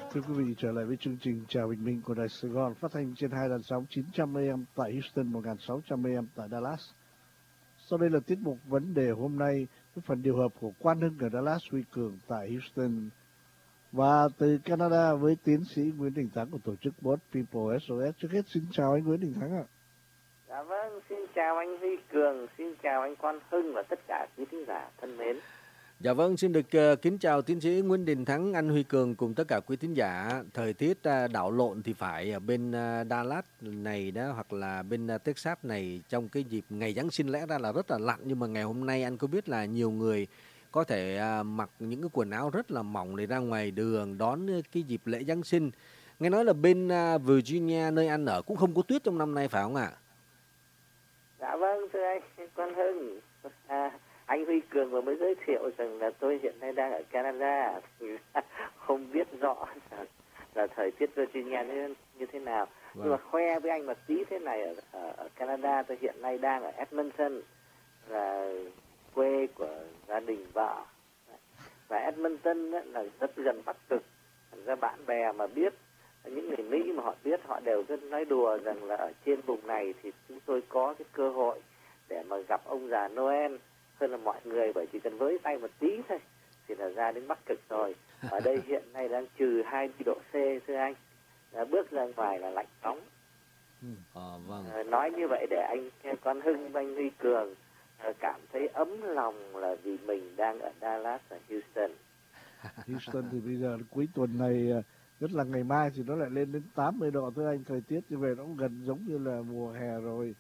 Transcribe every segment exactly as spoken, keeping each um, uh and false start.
Thưa quý vị, trở lại với chương trình Chào Bình Minh của Đài Sài Gòn, phát thanh trên hai làn sóng chín trăm a em tại Houston, một nghìn sáu trăm a em tại Dallas. Sau đây là tiết mục vấn đề hôm nay, với phần điều hợp của Quan Hưng ở Dallas, Huy Cường tại Houston. Và từ Canada với tiến sĩ Nguyễn Đình Thắng của tổ chức Both People ét o ét. Trước hết xin chào anh Nguyễn Đình Thắng ạ. Dạ vâng, xin chào anh Huy Cường, xin chào anh Quan Hưng và tất cả quý thính giả thân mến. Dạ vâng, xin được uh, kính chào tiến sĩ Nguyễn Đình Thắng, anh Huy Cường cùng tất cả quý thính giả. Thời tiết uh, đảo lộn thì phải ở bên uh, Dallas này đó, hoặc là bên uh, Texas này trong cái dịp ngày Giáng sinh lẽ ra là rất là lạnh, nhưng mà ngày hôm nay anh có biết là nhiều người có thể uh, mặc những cái quần áo rất là mỏng để ra ngoài đường đón cái dịp lễ Giáng sinh. Nghe nói là bên uh, Virginia nơi anh ở cũng không có tuyết trong năm nay phải không ạ? Dạ vâng, thưa anh Quan Hưng. À, anh Huy Cường vừa mới giới thiệu rằng là tôi hiện nay đang ở Canada, không biết rõ là, là thời tiết Virginia như, như thế nào. Vâng. Nhưng mà khoe với anh một tí thế này, ở, ở, ở Canada tôi hiện nay đang ở Edmonton, là quê của gia đình vợ. Và Edmonton là rất gần Bắc Cực, ra bạn bè mà biết, những người Mỹ mà họ biết họ đều rất nói đùa rằng là ở trên vùng này thì chúng tôi có cái cơ hội để mà gặp ông già Noel hơn là mọi người, bởi chỉ cần với tay một tí thôi thì là ra đến Bắc Cực rồi. Ở đây hiện nay đang trừ hai mươi độ C thưa anh, à, bước ra ngoài là lạnh nóng. À, vâng. À, nói như vậy để anh Quan Hưng, anh Huy Cường à, cảm thấy ấm lòng là vì mình đang ở Dallas và Houston. Houston thì bây giờ cuối tuần này, nhất là ngày mai thì nó lại lên đến tám mươi độ thưa anh. Thời tiết như vậy nó cũng gần giống như là mùa hè rồi.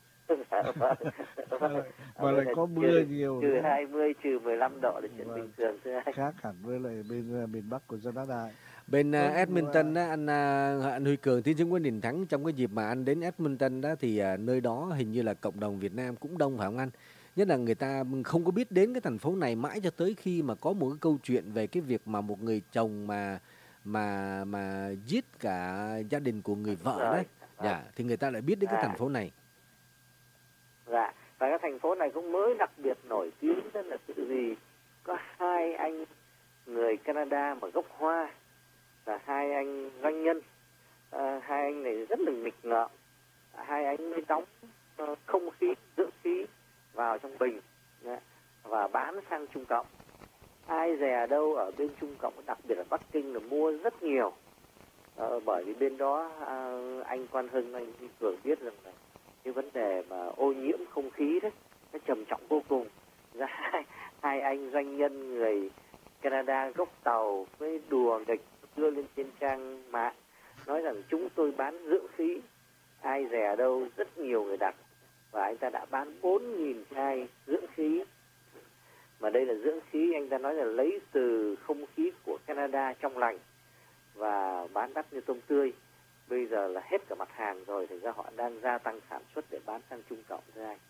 Và lại có mưa trừ, nhiều. Trừ hai mươi, trừ mười lăm độ là chuyện vâng. bình thường thưa anh. Khác hẳn với lại bên uh, miền Bắc của Canada. Bên uh, Edmonton đó, anh uh, anh Huy Cường, tiến sĩ Nguyễn Đình Thắng, trong cái dịp mà anh đến Edmonton đó thì uh, nơi đó hình như là cộng đồng Việt Nam cũng đông phải không anh? Nhất là người ta không có biết đến cái thành phố này mãi cho tới khi mà có một cái câu chuyện về cái việc mà một người chồng mà mà mà giết cả gia đình của người vợ đấy. Dạ, thì người ta lại biết đến cái thành phố này. Dạ, và cái thành phố này cũng mới đặc biệt nổi tiếng rất là tự vì có hai anh người Canada mà gốc Hoa, là hai anh doanh nhân. À, hai anh này rất là nghịch ngợm, hai anh mới đóng uh, không khí, dưỡng khí vào trong bình yeah, và bán sang Trung Cộng. Ai dè đâu ở bên Trung Cộng, đặc biệt là Bắc Kinh, là mua rất nhiều. Ờ, bởi vì bên đó à, anh Quan Hưng, anh Cường biết rằng là cái vấn đề mà ô nhiễm không khí đấy nó trầm trọng vô cùng. Ra hai, hai anh doanh nhân người Canada gốc Tàu với đùa nghịch đưa lên trên trang mạng nói rằng chúng tôi bán dưỡng khí. Ai dè đâu rất nhiều người đặt, và anh ta đã bán bốn nghìn chai dưỡng khí. Mà đây là dưỡng khí anh ta nói là lấy từ không khí của Canada trong lành và bán đắt như tôm tươi. Bây giờ là hết cả mặt hàng rồi, thì ra họ đang gia tăng sản xuất để bán sang Trung Cộng thưa anh.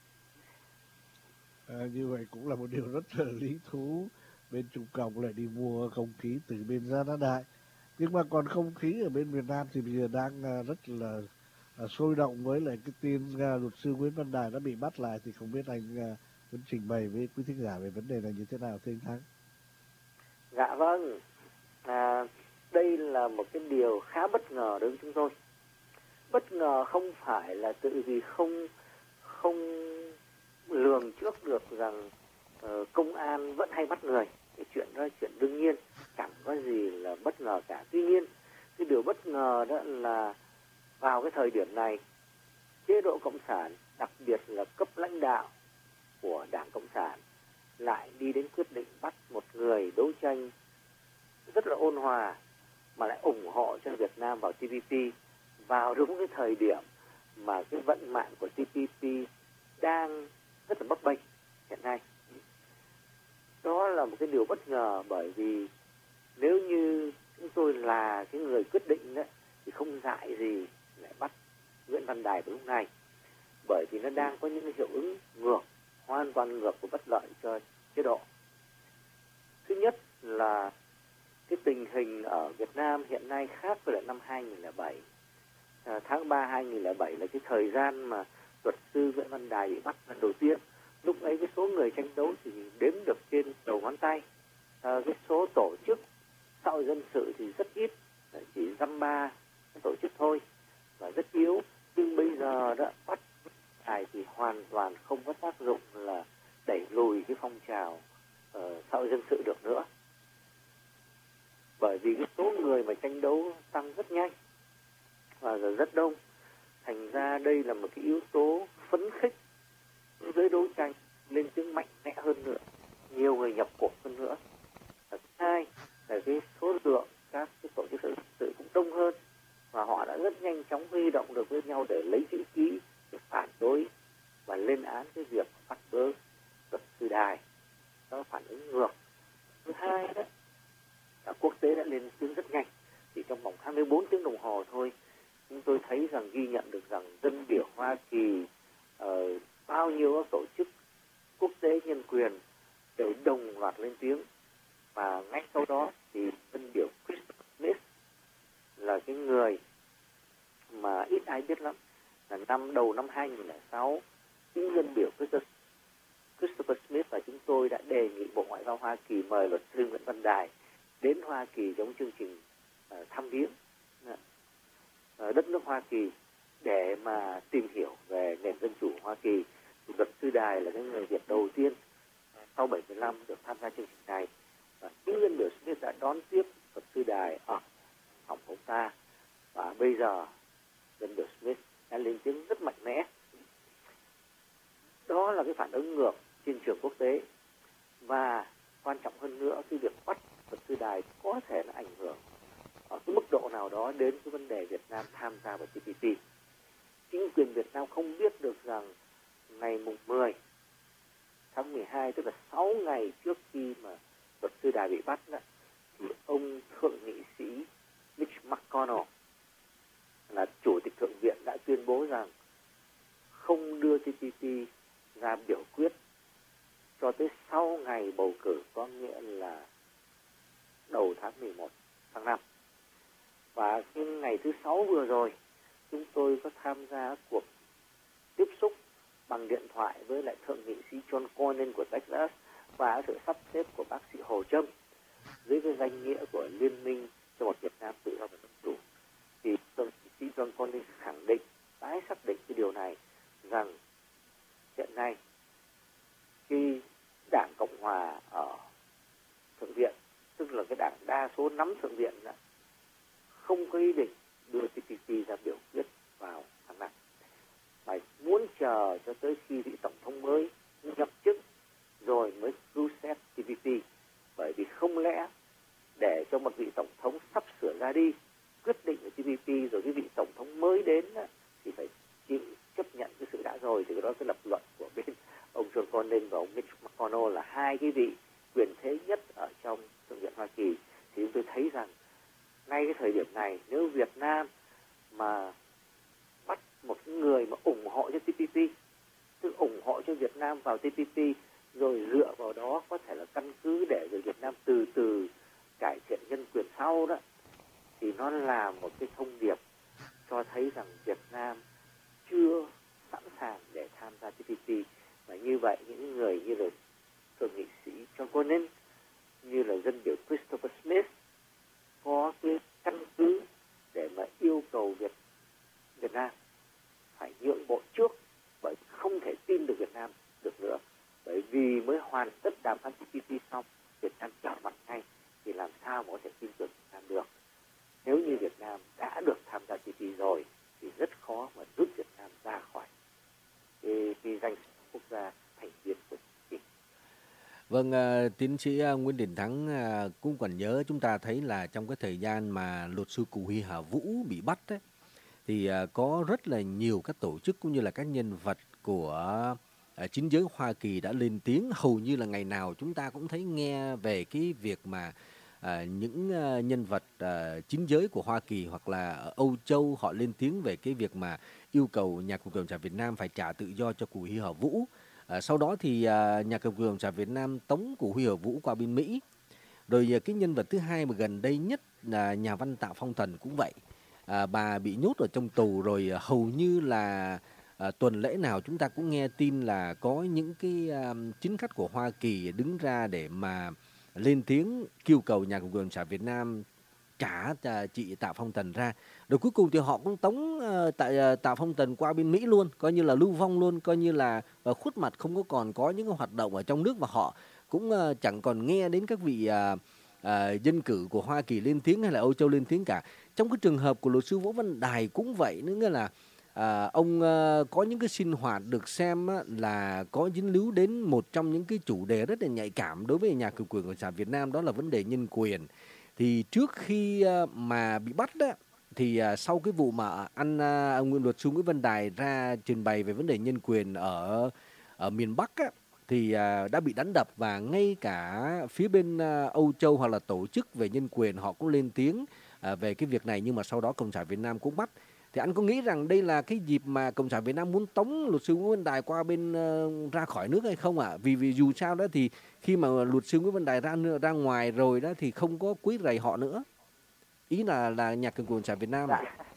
À, như vậy cũng là một điều rất là lý thú. Bên Trung Cộng lại đi mua không khí từ bên Canada. Nhưng mà còn không khí ở bên Việt Nam thì bây giờ đang rất là À, sôi động với lại cái tin uh, luật sư Nguyễn Văn Đài đã bị bắt lại, thì không biết anh uh, muốn trình bày với quý thính giả về vấn đề này như thế nào thưa anh Thắng? Dạ vâng, à, đây là một cái điều khá bất ngờ đối với chúng tôi. Bất ngờ không phải là tự vì không không lường trước được rằng uh, công an vẫn hay bắt người, thì chuyện đó là chuyện đương nhiên, chẳng có gì là bất ngờ cả. Tuy nhiên cái điều bất ngờ đó là vào cái thời điểm này, chế độ Cộng sản, đặc biệt là cấp lãnh đạo của Đảng Cộng sản, lại đi đến quyết định bắt một người đấu tranh rất là ôn hòa mà lại ủng hộ cho Việt Nam vào tê pê pê vào đúng cái thời điểm mà cái vận mạng của tê pê pê đang rất là bấp bênh hiện nay. Đó là một cái điều bất ngờ, bởi vì nếu như chúng tôi là cái người quyết định đó, thì không dại gì lại bắt Nguyễn Văn Đài vào lúc này, bởi vì nó đang có những hiệu ứng ngược, hoàn toàn ngược và bất lợi cho chế độ. Thứ nhất là cái tình hình ở Việt Nam hiện nay khác với lại năm hai nghìn lẻ bảy. À, tháng ba hai nghìn lẻ bảy là cái thời gian mà luật sư Nguyễn Văn Đài bị bắt lần đầu tiên. Lúc ấy cái số người tranh đấu thì đếm được trên đầu ngón tay. À, cái số tổ chức xã hội dân sự thì rất ít, chỉ dăm ba tổ chức thôi và rất yếu. Nhưng bây giờ đó bắt đài thì hoàn toàn không có tác dụng là đẩy lùi cái phong trào uh, xã hội dân sự được nữa, bởi vì cái số người mà tranh đấu tăng rất nhanh và rất đông. Thành ra đây là một cái yếu tố phấn khích giới đấu tranh lên tiếng mạnh mẽ hơn nữa, nhiều người nhập cuộc hơn nữa. Và thứ hai là cái số lượng các cái tổ chức dân sự cũng đông hơn và họ đã rất nhanh chóng huy động được với nhau để lấy chữ ký để phản đối và lên án cái việc bắt bớ luật sư Đài. Đó phản ứng ngược. Thứ hai đó là quốc tế đã lên tiếng rất nhanh, chỉ trong vòng hai mươi bốn tiếng đồng hồ thôi chúng tôi thấy rằng ghi nhận được rằng dân biểu Hoa Kỳ, uh, bao nhiêu các tổ chức quốc tế nhân quyền đều đồng loạt lên tiếng. Và ngay sau đó thì dân biểu Christopher Smith là cái người mà ít ai biết lắm, là năm đầu năm hai nghìn không trăm lẻ sáu, chính dân biểu Christopher Smith và chúng tôi đã đề nghị Bộ Ngoại giao Hoa Kỳ mời luật sư Nguyễn Văn Đài đến Hoa Kỳ trong chương trình uh, thăm viếng uh, đất nước Hoa Kỳ để mà tìm hiểu về nền dân chủ Hoa Kỳ. Luật sư Đài là cái người Việt đầu tiên sau bảy mươi lăm được tham gia chương trình này. Và chính dân biểu Smith đã đón tiếp luật sư Đài ở phòng ông ta. Và bây giờ dân biểu Smith đã lên tiếng rất mạnh mẽ. Đó là cái phản ứng ngược trên trường quốc tế. Và quan trọng hơn nữa, cái việc bắt luật sư Đài có thể là ảnh hưởng ở cái mức độ nào đó đến cái vấn đề Việt Nam tham gia vào tê pê pê. Chính quyền Việt Nam không biết được rằng ngày mùng mười tháng mười hai, tức là sáu ngày trước khi mà luật sư Đài bị bắt đó, thì ông thượng nghị sĩ Mitch McConnell là chủ tịch thượng viện đã tuyên bố rằng không đưa tê pê pê ra biểu quyết cho tới sau ngày bầu cử, có nghĩa là đầu tháng mười một tháng năm. Và cái ngày thứ sáu vừa rồi chúng tôi có tham gia cuộc tiếp xúc bằng điện thoại với lại thượng nghị sĩ John Cornyn của Texas và sự sắp xếp của bác sĩ Hồ Trâm dưới cái danh nghĩa của Liên minh cho một Việt Nam tự do và dân chủ. Thì thượng nghị sĩ John Cornyn khẳng định, tái xác định cái điều này, rằng hiện nay khi Đảng Cộng Hòa ở Thượng viện, tức là cái đảng đa số nắm Thượng viện, đã không có ý định đưa tê pê pê ra biểu quyết vào tháng năm, mà muốn chờ cho tới khi vị tổng thống mới nhậm chức rồi mới cứu xét tê pê pê. Bởi vì không lẽ để cho một vị tổng thống sắp sửa ra đi quyết định về tê pê pê rồi cái vị tổng thống mới đến thì phải chịu chấp nhận cái sự đã rồi. Thì đó cái lập luận của bên ông John Cornyn và ông Mitch McConnell là hai cái vị quyền thế nhất ở trong Thượng viện Hoa Kỳ. Thì chúng tôi thấy rằng ngay cái thời điểm này, nếu Việt Nam mà bắt một người mà ủng hộ cho tê pê pê, tức ủng hộ cho Việt Nam vào tê pê pê, rồi dựa vào đó có thể là căn cứ để rồi Việt Nam từ từ cải thiện nhân quyền sau đó, thì nó là một cái thông điệp cho thấy rằng Việt Nam chưa sẵn sàng để tham gia tê pê pê. Và như vậy những người như là thượng nghị sĩ John Cornyn, như là dân biểu Christopher Smith có cái căn cứ để mà yêu cầu Việt Việt Nam phải nhượng bộ trước, bởi không thể tin được Việt Nam được nữa. Bởi vì mới hoàn tất đàm phán tê pê pê xong, Việt Nam trở mặt ngay, thì làm sao mà có thể tin tưởng Việt Nam được. Nếu như Việt Nam đã được tham gia tê pê pê rồi thì rất khó mà rút Việt Nam ra khỏi cái, cái danh sách quốc gia thành viên của tê pê pê. Vâng, uh, tiến sĩ uh, Nguyễn Đình Thắng uh, cũng còn nhớ, chúng ta thấy là trong cái thời gian mà luật sư Cù Huy Hà Vũ bị bắt ấy, thì uh, có rất là nhiều các tổ chức cũng như là các nhân vật của uh, chính giới Hoa Kỳ đã lên tiếng. Hầu như là ngày nào chúng ta cũng thấy nghe về cái việc mà uh, những uh, nhân vật uh, chính giới của Hoa Kỳ hoặc là ở Âu Châu họ lên tiếng về cái việc mà yêu cầu nhà cầm quyền Cộng sản Việt Nam phải trả tự do cho Cù Huy Hà Vũ. À, sau đó thì à, nhà cầm quyền Cộng sản Việt Nam tống Cù Huy Hà Vũ qua bên Mỹ. Rồi à, cái nhân vật thứ hai mà gần đây nhất là nhà văn Tạ Phong Tần cũng vậy. À, bà bị nhốt ở trong tù rồi, à, hầu như là à, tuần lễ nào chúng ta cũng nghe tin là có những cái à, chính khách của Hoa Kỳ đứng ra để mà lên tiếng kêu cầu nhà cầm quyền Cộng sản Việt Nam trả à, chị Tạ Phong Tần ra. Rồi cuối cùng thì họ cũng tống ờ, tại à, Tạ Phong Tần qua bên Mỹ luôn, coi như là lưu vong luôn, coi như là ờ, khuất mặt, không có còn có những cái hoạt động ở trong nước, và họ cũng ờ, chẳng còn nghe đến các vị à, à, dân cử của Hoa Kỳ lên tiếng hay là Âu Châu lên tiếng cả. Trong cái trường hợp của luật sư Võ Văn Đài cũng vậy nữa, nghĩa là à, ông ờ, có những cái sinh hoạt được xem á, là có dính líu đến một trong những cái chủ đề rất là nhạy cảm đối với nhà cầm quyền Cộng sản Việt Nam, đó là vấn đề nhân quyền. Thì trước khi ờ, mà bị bắt đó, thì à, sau cái vụ mà anh à, nguyên luật sư Nguyễn Văn Đài ra trình bày về vấn đề nhân quyền ở ở miền Bắc á, thì à, đã bị đánh đập, và ngay cả phía bên à, Âu Châu hoặc là tổ chức về nhân quyền họ cũng lên tiếng à, về cái việc này, nhưng mà sau đó Cộng sản Việt Nam cũng bắt. Thì anh có nghĩ rằng đây là cái dịp mà Cộng sản Việt Nam muốn tống luật sư Nguyễn Văn Đài qua bên ờ, ra khỏi nước hay không ạ? À? Vì vì dù sao đó thì khi mà luật sư Nguyễn Văn Đài ra ra ngoài rồi đó thì không có quấy rầy họ nữa. Ý là là nhà cầm quyền Cộng sản Việt Nam ạ. À? Dạ,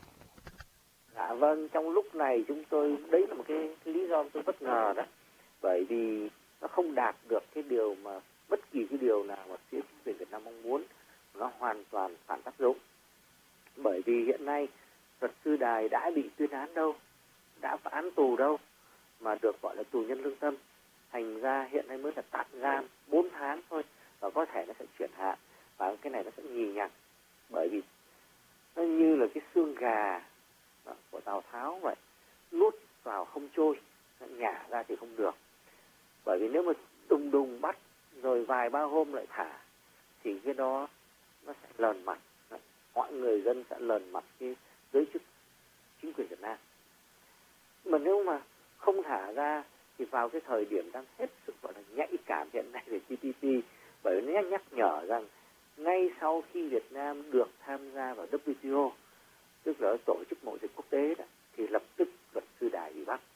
dạ vâng, trong lúc này chúng tôi, đấy là một cái lý do tôi bất ngờ đó. Bởi vì nó không đạt được cái điều mà bất kỳ cái điều nào mà phía chính quyền Việt Nam mong muốn, nó hoàn toàn phản tác dụng. Bởi vì hiện nay luật sư Đài đã bị tuyên án đâu, đã phá án tù đâu, mà được gọi là tù nhân lương tâm. Thành ra hiện nay mới là tạm giam bốn tháng thôi, và có thể nó sẽ chuyển hạn, và cái này nó sẽ nhì nhằng. Bởi vì nó như là cái xương gà của Tào Tháo vậy, nuốt vào không trôi, nhả ra thì không được. Bởi vì nếu mà đùng đùng bắt rồi vài ba hôm lại thả thì cái đó nó sẽ lờn mặt, mọi người dân sẽ lờn mặt cái giới chức chính quyền Việt Nam. Mà nếu mà không thả ra thì vào cái thời điểm đang hết sức gọi là nhạy cảm hiện nay về tê pê pê, bởi nó nhắc nhở rằng ngay sau khi Việt Nam được tham gia vào vê kép tê o, tức là tổ chức mậu dịch quốc tế đó, thì lập tức luật sư Đài bị bắt.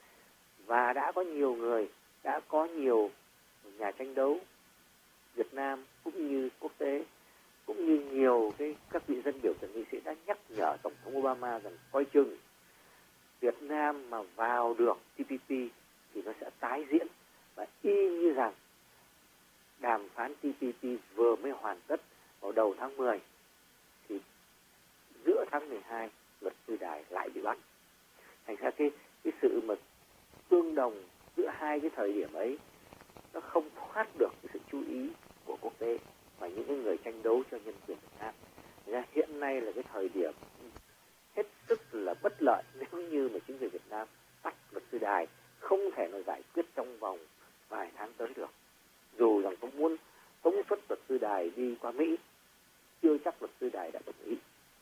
Và đã có nhiều người, đã có nhiều nhà tranh đấu Việt Nam cũng như quốc tế, cũng như nhiều cái các vị dân biểu thượng nghị sĩ đã nhắc nhở Tổng thống Obama rằng coi chừng Việt Nam mà vào được tê pê pê thì nó sẽ tái diễn, và y như rằng đàm phán tê pê pê vừa mới hoàn tất vào đầu tháng mười thì giữa tháng mười hai luật sư Đài lại bị bắt. Thành ra cái cái sự mà tương đồng giữa hai cái thời điểm ấy nó không thoát được cái sự chú ý của quốc tế và những cái người tranh đấu cho nhân quyền Việt Nam. Thành ra hiện nay là cái thời điểm hết sức là bất lợi nếu như mà chính quyền Việt Nam bắt luật sư Đài, không thể nào giải quyết trong vòng vài tháng tới được. Dù rằng có muốn tống xuất luật sư Đài đi qua Mỹ, chưa chắc luật sư Đài đã đồng ý.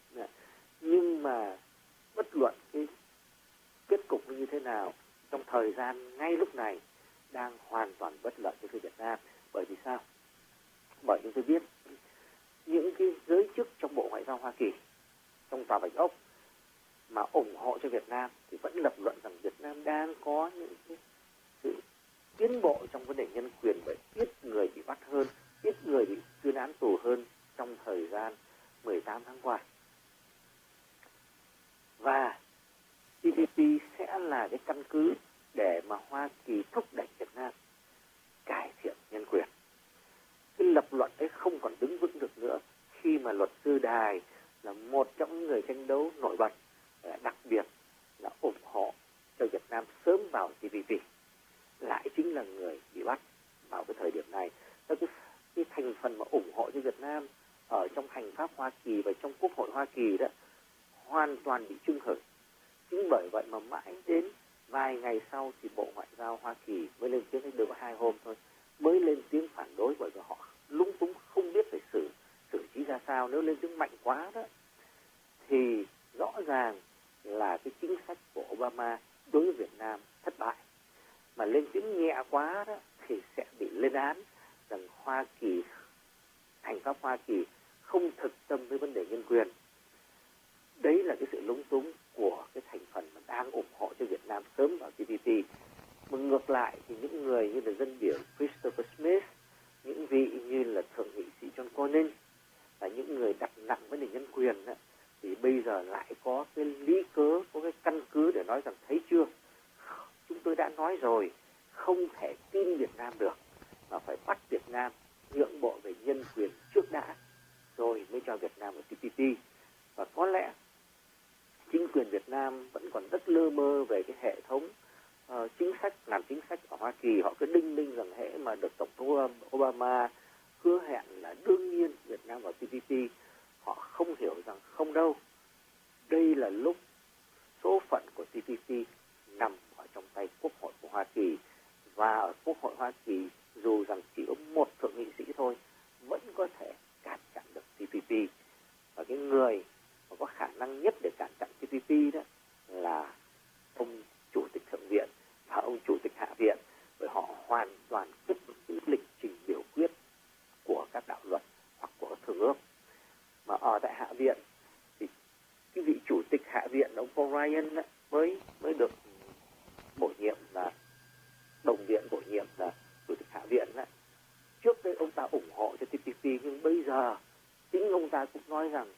Nhưng mà bất luận cái kết cục như thế nào, trong thời gian ngay lúc này đang hoàn toàn bất lợi cho phía Việt Nam. Bởi vì sao? Bởi chúng tôi biết những cái giới chức trong Bộ Ngoại giao Hoa Kỳ, trong Tòa Bạch Ốc mà ủng hộ cho Việt Nam thì vẫn lập luận rằng Việt Nam đang có những cái sự tiến bộ trong vấn đề nhân quyền, bởi ít người bị bắt hơn, ít người bị tuyên án tù hơn trong thời gian mười tám tháng qua. Và tê pê pê sẽ là cái căn cứ để mà Hoa Kỳ thúc đẩy Việt Nam cải thiện nhân quyền. Cái lập luận ấy không còn đứng vững được nữa khi mà luật sư Đài là một trong những người tranh đấu nổi bật, đặc biệt là ủng hộ cho Việt Nam sớm vào tê pê pê, lại chính là người bị bắt vào cái thời điểm này. Cái, cái thành phần mà ủng hộ cho Việt Nam ở trong hành pháp Hoa Kỳ và trong Quốc hội Hoa Kỳ đó hoàn toàn bị chưng hửng. Chính bởi vậy mà mãi đến vài ngày sau thì Bộ Ngoại giao Hoa Kỳ mới lên tiếng, được có hai hôm thôi, mới lên tiếng phản đối, bởi vì họ lúng túng không biết phải xử xử trí ra sao. Nếu lên tiếng mạnh quá đó thì rõ ràng là cái chính sách của Obama đối với Việt Nam thất bại, mà lên tiếng nhẹ quá đó thì sẽ bị lên án rằng Hoa Kỳ, hành pháp Hoa Kỳ không thực tâm với vấn đề nhân quyền. Đấy là cái sự lúng túng của cái thành phần mà đang ủng hộ cho Việt Nam sớm vào tê pê pê. Mà ngược lại thì những người như là dân biểu Christopher Smith, những vị như là thượng nghị sĩ John Cornyn và những người đặt nặng vấn đề nhân quyền đó, thì bây giờ lại có cái lý cớ, có cái căn cứ để nói rằng thấy chưa, chúng tôi đã nói rồi, không thể tin Việt Nam được, mà phải bắt Việt Nam nhượng bộ về nhân quyền trước đã, rồi mới cho Việt Nam vào tê pê pê. Và có lẽ chính quyền Việt Nam vẫn còn rất lơ mơ về cái hệ thống uh, chính sách, làm chính sách ở Hoa Kỳ. Họ cứ đinh ninh rằng hễ mà được Tổng thống Obama hứa hẹn là đương nhiên Việt Nam vào tê pê pê. Họ không hiểu rằng không đâu. Đây là lúc số phận của tê pê pê nằm ở trong tay Quốc hội của Hoa Kỳ. Và ở Quốc hội Hoa Kỳ dù rằng chỉ có một thượng nghị sĩ thôi vẫn có thể cản chặn được tê pê pê. Và cái người mà có khả năng nhất để cản chặn tê pê pê đó là ông Chủ tịch Thượng viện và ông Chủ tịch Hạ viện. Bởi họ hoàn toàn quyết định lịch trình biểu quyết của các đạo luật hoặc của Thượng ước. Mà ở tại Hạ viện thì cái vị Chủ tịch Hạ viện ông Paul Ryan đó, mới mới được bổ nhiệm là đồng viện bổ nhiệm là Chủ tịch Hạ viện đó. Trước đây ông ta ủng hộ cho tê pê pê, nhưng bây giờ chính ông ta cũng nói rằng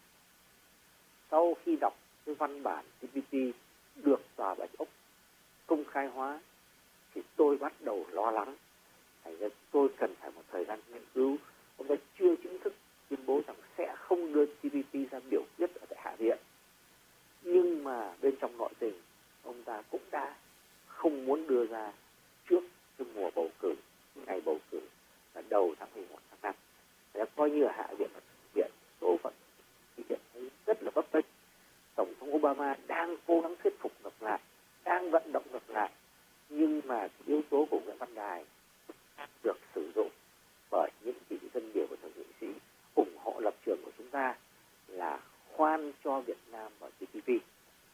sau khi đọc cái văn bản tê pê pê được Tòa Bạch Ốc công khai hóa thì tôi bắt đầu lo lắng. Thành ra tôi cần phải một thời gian nghiên cứu. Ông ta chưa chính thức tuyên bố rằng sẽ không đưa tê pê pê ra biểu quyết ở tại Hạ viện. Nhưng mà bên trong nội tình ông ta cũng đã không muốn đưa ra trước cái mùa bầu cử, ngày bầu cử là đầu tháng mười một tháng năm. Để coi như ở Hạ viện và Thượng viện số phận thì hiện thấy rất là bấp bênh. Tổng thống Obama đang cố gắng thuyết phục ngược lại, đang vận động ngược lại, nhưng mà yếu tố của Nguyễn Văn Đài được sử dụng bởi những vị dân biểu của thượng nghị sĩ ủng hộ lập trường của chúng ta là khoan cho Việt Nam vào tê pê pê.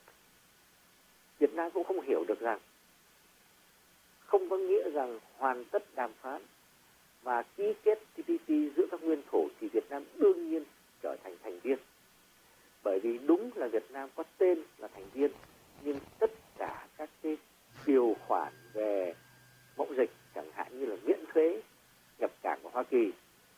Việt Nam cũng không hiểu được rằng không có nghĩa rằng hoàn tất đàm phán và ký kết tê pê pê giữa các nguyên thủ thì Việt Nam đương nhiên trở thành thành viên. Bởi vì đúng là Việt Nam có tên là thành viên, nhưng tất cả các cái điều khoản về mậu dịch, chẳng hạn như là miễn thuế nhập cảng của Hoa Kỳ,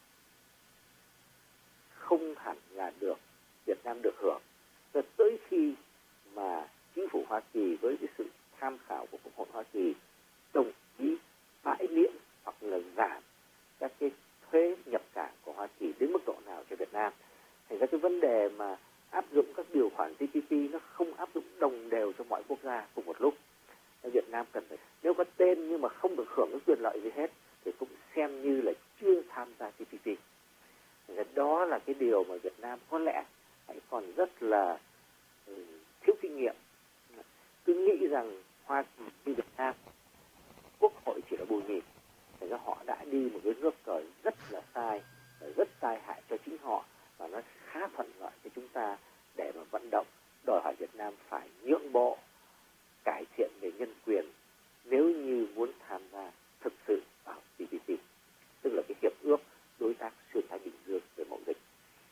không hẳn là được Việt Nam được hưởng. Và tới khi mà chính phủ Hoa Kỳ với cái sự tham khảo của Quốc hội Hoa Kỳ đồng ý bãi miễn hoặc là giảm các cái thuế nhập cảng của Hoa Kỳ đến mức độ nào cho Việt Nam. Thành ra cái vấn đề mà áp dụng các điều khoản tê pê pê nó không áp dụng đồng đều cho mọi quốc gia cùng một lúc. Việt Nam cần phải, nếu có tên nhưng mà không được hưởng cái quyền lợi gì hết thì cũng xem như là chưa tham gia tê pê pê. Thành ra đó là cái điều mà Việt Nam có lẽ hãy còn rất là um, thiếu kinh nghiệm. Cứ nghĩ rằng Hoa Kỳ như Việt Nam, Quốc hội chỉ là bù nhìn. Thành ra họ đã đi một cái nước cờ rất là sai, rất tai hại cho chính họ, và nó khá thuận lợi cho chúng ta để mà vận động đòi hỏi Việt Nam phải nhượng bộ, cải thiện về nhân quyền nếu như muốn tham gia thực sự vào tê pê pê, tức là cái hiệp ước đối tác xuyên Thái Bình Dương về mậu dịch.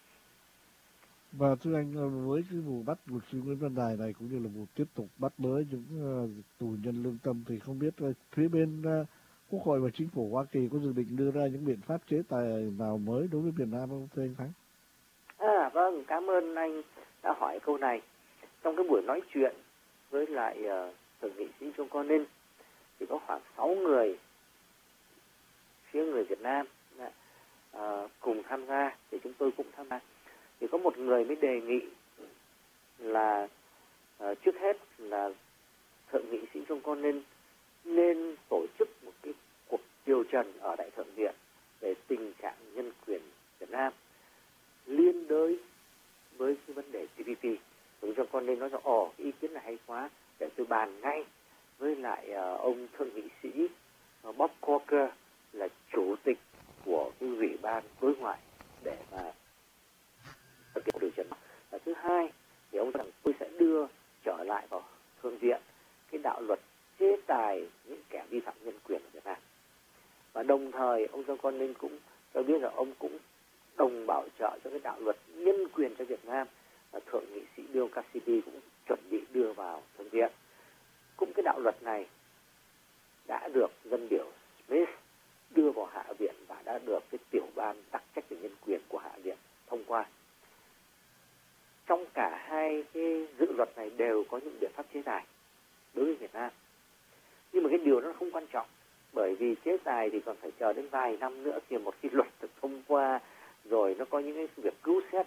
Và thưa anh, với cái vụ bắt luật sư Nguyễn Văn Đài này cũng như là vụ tiếp tục bắt bớ những uh, tù nhân lương tâm thì không biết uh, phía bên uh, Quốc hội và chính phủ Hoa Kỳ có dự định đưa ra những biện pháp chế tài nào mới đối với Việt Nam không thưa anh Thắng? À vâng, cảm ơn anh đã hỏi câu này. Trong cái buổi nói chuyện với lại uh, thượng nghị sĩ John Cornyn thì có khoảng sáu người phía người Việt Nam uh, cùng tham gia, thì chúng tôi cũng tham gia. Thì có một người mới đề nghị là uh, trước hết là thượng nghị sĩ John Cornyn nên tổ chức một cái cuộc điều trần ở Đại Thượng viện về tình trạng nhân quyền Việt Nam liên đới với cái vấn đề tê pê pê. Ông John Cornyn nói rằng ồ, ý kiến là hay quá, để tôi bàn ngay với lại uh, ông thượng nghị sĩ uh, Bob Corker là chủ tịch của cái ủy ban đối ngoại để mà thực hiện điều trần. Và thứ hai thì ông rằng tôi sẽ đưa trở lại vào Thượng viện cái đạo luật chế tài những kẻ vi phạm nhân quyền ở Việt Nam. Và đồng thời ông John Cornyn cũng cho biết là ông cũng đồng bảo trợ cho cái đạo luật nhân quyền cho Việt Nam, và thượng nghị sĩ Bill Cassidy cũng chuẩn bị đưa vào Thượng viện. Cũng cái đạo luật này đã được dân biểu Smith đưa vào Hạ viện và đã được cái tiểu ban đặc trách về nhân quyền của Hạ viện thông qua. Trong cả hai cái dự luật này đều có những biện pháp chế tài đối với Việt Nam. Nhưng mà cái điều đó không quan trọng, bởi vì chế tài thì còn phải chờ đến vài năm nữa khi một cái luật được thông qua, rồi nó có những cái việc cứu xét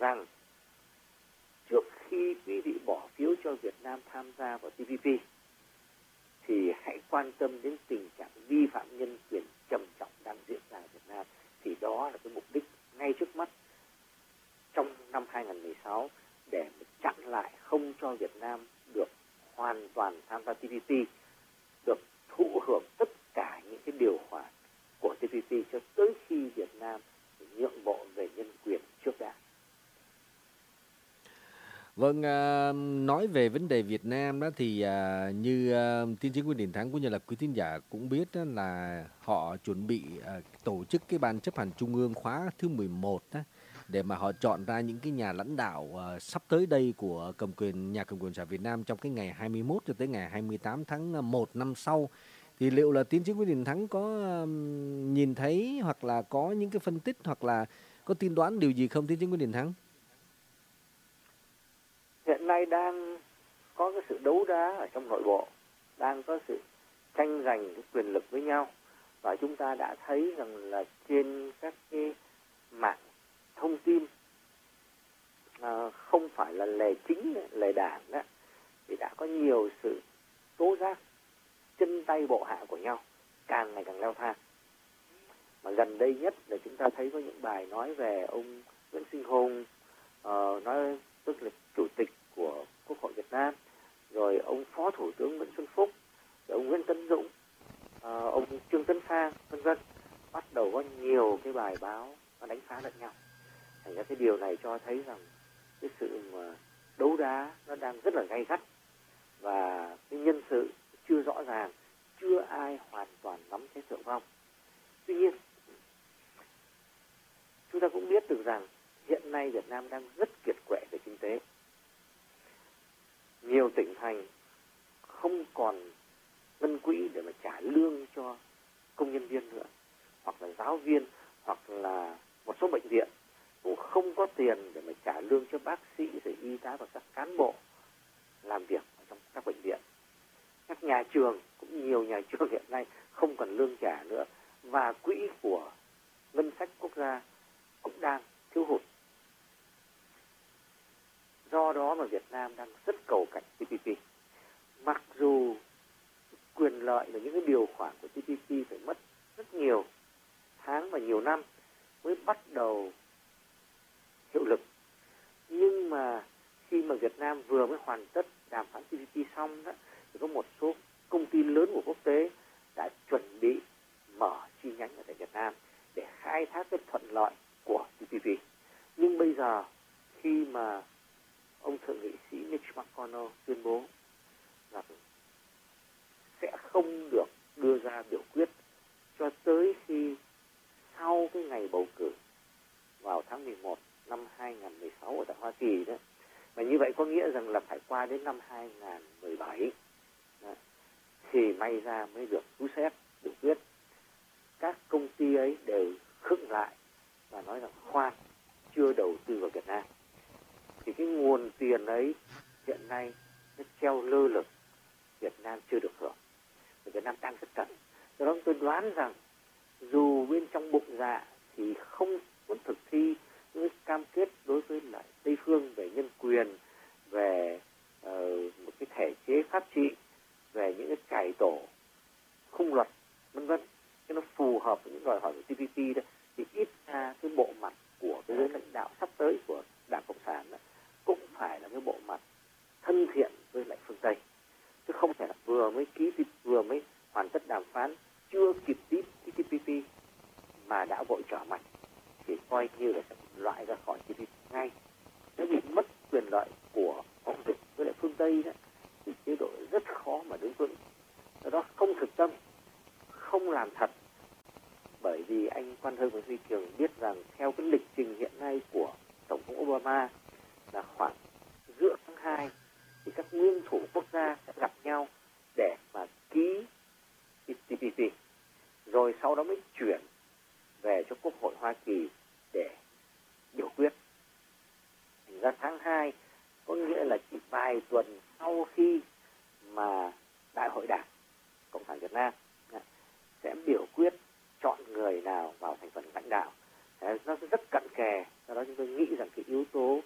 rằng trước khi quý vị bỏ phiếu cho Việt Nam tham gia vào tê pê pê thì hãy quan tâm đến tình trạng vi phạm nhân quyền trầm trọng đang diễn ra ở Việt Nam. Thì đó là cái mục đích ngay trước mắt trong năm hai không một sáu để chặn lại không cho Việt Nam được hoàn toàn tham gia tê pê pê, được thụ hưởng tất cả những cái điều khoản của tê pê pê cho tới khi Việt Nam nhượng bộ về nhân quyền trước đã. Vâng, à, nói về vấn đề Việt Nam đó thì à, như à, tiến sĩ Nguyễn Đình Thắng cũng như là quý thính giả cũng biết đó là họ chuẩn bị à, tổ chức cái ban chấp hành trung ương khóa thứ mười một đó, để mà họ chọn ra những cái nhà lãnh đạo à, sắp tới đây của cầm quyền nhà cầm quyền xã Việt Nam trong cái ngày hai mươi mốt cho tới ngày hai mươi tám tháng một năm sau. Thì liệu là tiến sĩ Nguyễn Đình Thắng có um, nhìn thấy hoặc là có những cái phân tích hoặc là có tiên đoán điều gì không, tiến sĩ Nguyễn Đình Thắng? Hiện nay đang có cái sự đấu đá ở trong nội bộ, đang có sự tranh giành cái quyền lực với nhau, và chúng ta đã thấy rằng là trên các cái mạng thông tin à, không phải là lề chính, lề đảng đó, thì đã có nhiều sự tố giác chân tay bộ hạ của nhau càng ngày càng leo thang. Mà gần đây nhất là chúng ta thấy có những bài nói về ông Nguyễn Sinh Hùng, uh, nói tức là chủ tịch của Quốc hội Việt Nam, rồi ông Phó Thủ tướng Nguyễn Xuân Phúc, rồi ông Nguyễn Tấn Dũng, uh, ông Trương Tấn Sang, vân vân, bắt đầu có nhiều cái bài báo nó đánh phá lẫn nhau. Thành ra cái điều này cho thấy rằng cái sự mà đấu đá nó đang rất là gay gắt, và cái nhân sự chưa rõ ràng, chưa ai hoàn toàn nắm thế thượng phong. Tuy nhiên, chúng ta cũng biết được rằng hiện nay Việt Nam đang rất kiệt quệ về kinh tế. Nhiều tỉnh thành không còn ngân quỹ để mà trả lương cho công nhân viên nữa, hoặc là giáo viên, hoặc là một số bệnh viện cũng không có tiền để mà trả lương cho bác sĩ, rồi y tá và các cán bộ làm việc ở trong các bệnh viện. Các nhà trường, cũng nhiều nhà trường hiện nay không còn lương trả nữa, và quỹ của ngân sách quốc gia cũng đang thiếu hụt. Do đó mà Việt Nam đang rất cầu cạnh tê pê pê. Mặc dù quyền lợi và những cái điều khoản của tê pê pê phải mất rất nhiều tháng và nhiều năm mới bắt đầu hiệu lực, nhưng mà khi mà Việt Nam vừa mới hoàn tất đàm phán tê pê pê xong đó, thì có một số công ty lớn của quốc tế đã chuẩn bị mở chi nhánh ở tại Việt Nam để khai thác cái thuận lợi của tê pê pê. Nhưng bây giờ khi mà ông thượng nghị sĩ Mitch McConnell tuyên bố rằng sẽ không được đưa ra biểu quyết cho tới khi sau cái ngày bầu cử vào tháng mười một năm hai không một sáu ở tại Hoa Kỳ đó, mà như vậy có nghĩa rằng là phải qua đến năm hai không một bảy đó, thì may ra mới được cứu xét biểu quyết. Các công ty ấy đều khựng lại và nói rằng khoan, chưa đầu tư vào Việt Nam. Thì cái nguồn tiền ấy hiện nay nó treo lơ lửng, Việt Nam chưa được hưởng. Việt Nam đang rất cần. Do đó tôi đoán rằng dù bên trong bụng dạ thì không muốn thực thi những cam kết đối với lại Tây phương về nhân quyền, về uh, một cái thể chế pháp trị, về những cái cải tổ khung luật, vân vân, cái nó phù hợp với những đòi hỏi của tê pê pê đó, thì ít ra cái bộ mặt của cái giới lãnh đạo sắp tới của Đảng Cộng sản đó, cũng phải là cái bộ mặt thân thiện với lại phương Tây, chứ không thể là vừa mới ký vừa mới hoàn tất đàm phán, chưa kịp ký cái tê pê pê mà đã vội trở mặt, thì coi như là sẽ loại ra khỏi tê pê pê ngay. Nếu bị mất quyền lợi của họ Việt với lại phương Tây đó, thì chế độ rất khó mà đứng vững. Do đó không thực tâm, không làm thật. Bởi vì anh Quan Thơ và Duy Cường biết rằng theo cái lịch trình hiện nay của Tổng thống Obama là khoảng giữa tháng hai thì các nguyên thủ quốc gia sẽ gặp nhau để mà ký tê pê pê, rồi sau đó mới chuyển về cho Quốc hội Hoa Kỳ để biểu quyết. Thành ra tháng hai có nghĩa là chỉ vài tuần sau khi mà Đại hội Đảng Cộng sản Việt Nam sẽ biểu quyết chọn người nào vào thành phần lãnh đạo. Nó rất cận kề. Do đó chúng tôi nghĩ rằng cái yếu tố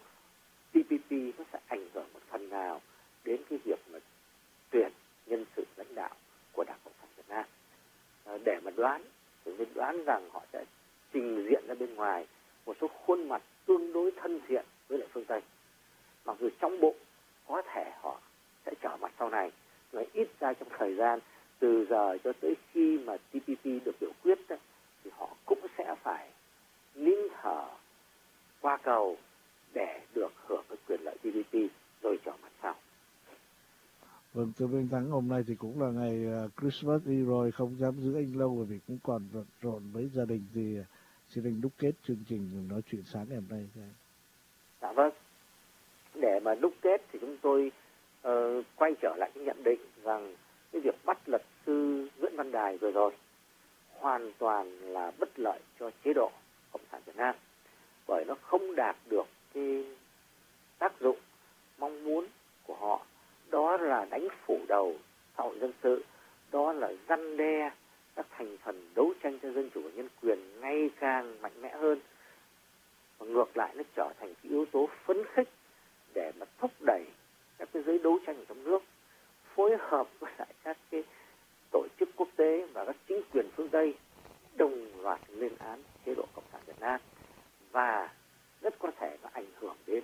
đoán, tôi mới đoán rằng họ sẽ trình diện ra bên ngoài một số khuôn mặt tương đối thân thiện với lại phương Tây. Mặc dù trong bụng có thể họ sẽ trở mặt sau này, nhưng ít ra trong thời gian từ giờ cho tới khi mà tê pê pê được biểu quyết đó, thì họ cũng sẽ phải nín thở qua cầu để được hưởng cái quyền lợi tê pê pê rồi trở mặt sau. Vâng, thưa Minh Thắng, hôm nay thì cũng là ngày uh, Christmas đi rồi, không dám giữ anh lâu vì cũng còn bận rộn với gia đình, thì uh, xin anh đúc kết chương trình nói chuyện sáng ngày hôm nay. Dạ vâng, để mà đúc kết thì chúng tôi uh, quay trở lại cái nhận định rằng cái việc bắt luật sư Nguyễn Văn Đài vừa rồi hoàn toàn là bất lợi cho chế độ Cộng sản Việt Nam, bởi nó không đạt được cái tác dụng mong muốn của họ, đó là đánh phủ đầu xã hội dân sự, đó là răn đe các thành phần đấu tranh cho dân chủ và nhân quyền ngày càng mạnh mẽ hơn, và ngược lại nó trở thành cái yếu tố phấn khích để mà thúc đẩy các cái giới đấu tranh ở trong nước phối hợp với lại các cái tổ chức quốc tế và các chính quyền phương Tây đồng loạt lên án chế độ Cộng sản Việt Nam, và rất có thể nó ảnh hưởng đến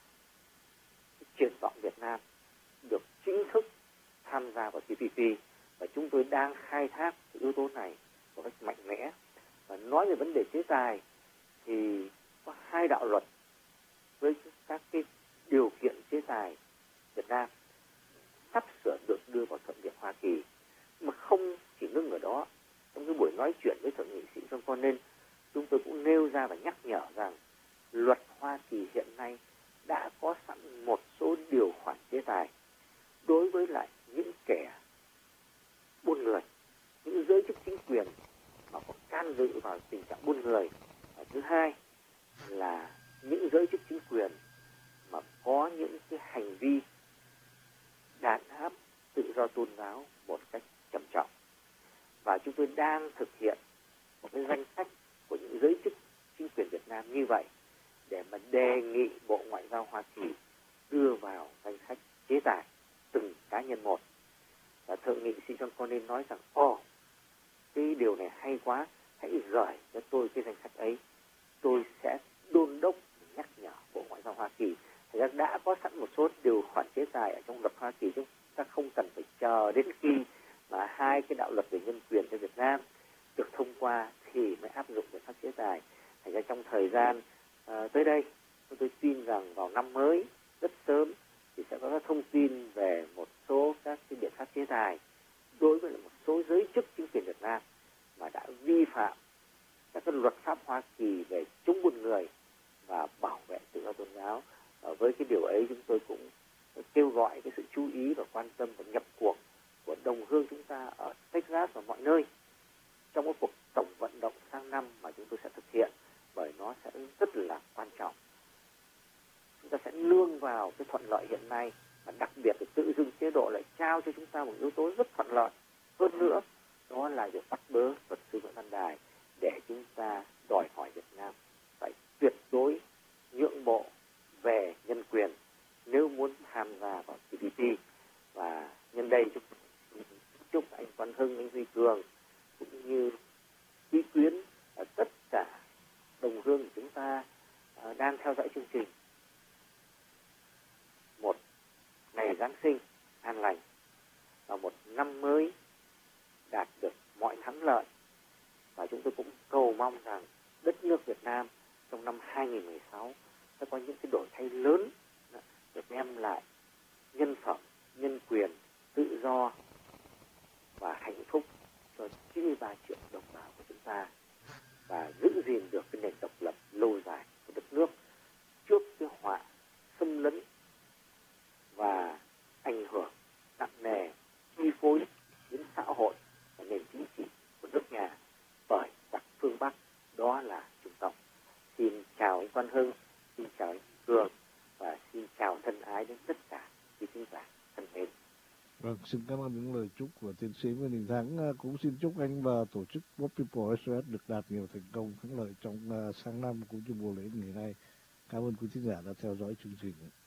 triển vọng Việt Nam được chính thức tham gia vào tê pê pê, và chúng tôi đang khai thác cái yếu tố này một cách mạnh mẽ. Và nói về vấn đề chế tài thì có hai đạo luật với các cái điều kiện chế tài Việt Nam sắp sửa được đưa vào Thượng viện Hoa Kỳ, mà không chỉ ngưng ở đó. Trong cái buổi nói chuyện với thượng nghị sĩ John Cornyn, chúng tôi cũng nêu ra và nhắc nhở rằng luật Hoa Kỳ hiện nay đã có sẵn một số điều khoản chế tài đối với lại những kẻ buôn người, những giới chức chính quyền mà có can dự vào tình trạng buôn người. Và thứ hai là những giới chức chính quyền mà có những cái hành vi đàn áp tự do tôn giáo một cách trầm trọng. Và chúng tôi đang thực hiện một cái danh sách của những giới chức chính quyền Việt Nam như vậy để mà đề nghị Bộ Ngoại giao Hoa Kỳ đưa vào danh sách chế tài từng cá nhân một. Và thượng nghị sĩ John Cornyn nói rằng ồ, cái điều này hay quá, hãy gửi cho tôi cái danh sách ấy, tôi sẽ đôn đốc nhắc nhở Bộ Ngoại giao Hoa Kỳ. Thì đã có sẵn một số điều khoản chế tài ở trong luật Hoa Kỳ, chúng ta không cần phải chờ đến khi mà hai cái đạo luật về nhân quyền cho Việt Nam được thông qua thì mới áp dụng biện pháp chế tài. Thành ra trong thời gian uh, tới đây, tôi tin rằng vào năm mới rất sớm thì sẽ có các thông tin về một số các cái biện pháp chế tài đối với một số giới chức chính quyền Việt Nam mà đã vi phạm các cái luật pháp Hoa Kỳ về chống buôn người và bảo vệ tự do tôn giáo. Uh, với cái điều ấy chúng tôi cũng kêu gọi cái sự chú ý và quan tâm và nhập cuộc của đồng hương chúng ta ở Texas và mọi nơi trong cái cuộc tổng vận động sang năm mà chúng tôi sẽ thực hiện, bởi nó sẽ rất là quan trọng. Chúng ta sẽ nương vào cái thuận lợi hiện nay, và đặc biệt là tự dưng chế độ lại trao cho chúng ta một yếu tố rất thuận lợi hơn nữa, đó là việc bắt bớ luật sư Nguyễn Văn Đài, để chúng ta đòi hỏi Việt Nam phải tuyệt đối nhượng bộ về nhân quyền nếu muốn tham gia vào tê pê pê. Và nhân đây chúc, chúc anh Văn Hưng, anh Huy Cường cũng như Quý Quyến và tất cả đồng hương của chúng ta uh, đang theo dõi chương trình một ngày Giáng sinh an lành và một năm mới đạt được mọi thắng lợi. Và chúng tôi cũng cầu mong rằng đất nước Việt Nam trong năm hai nghìn không trăm mười sáu sẽ có những cái đổi thay lớn để đem lại nhân phẩm, nhân quyền, tự do và hạnh phúc cho chín mươi ba triệu đồng bào của chúng ta, và giữ gìn được cái nền độc lập lâu dài của đất nước trước cái họa xâm lấn và ảnh hưởng nặng nề chi phối đến xã hội và nền chính trị của nước nhà bởi giặc phương Bắc, đó là Trung Cộng. Xin chào anh Văn Hưng, xin chào anh Cường, và xin chào thân ái đến tất cả quý khán giả thân mến. Vâng, xin cảm ơn những lời chúc của tiến sĩ Nguyễn Đình Thắng. Cũng xin chúc anh và tổ chức What People ét o ét được đạt nhiều thành công, thắng lợi trong uh, sang năm cũng như mùa lễ ngày nay. Cảm ơn quý khán giả đã theo dõi chương trình.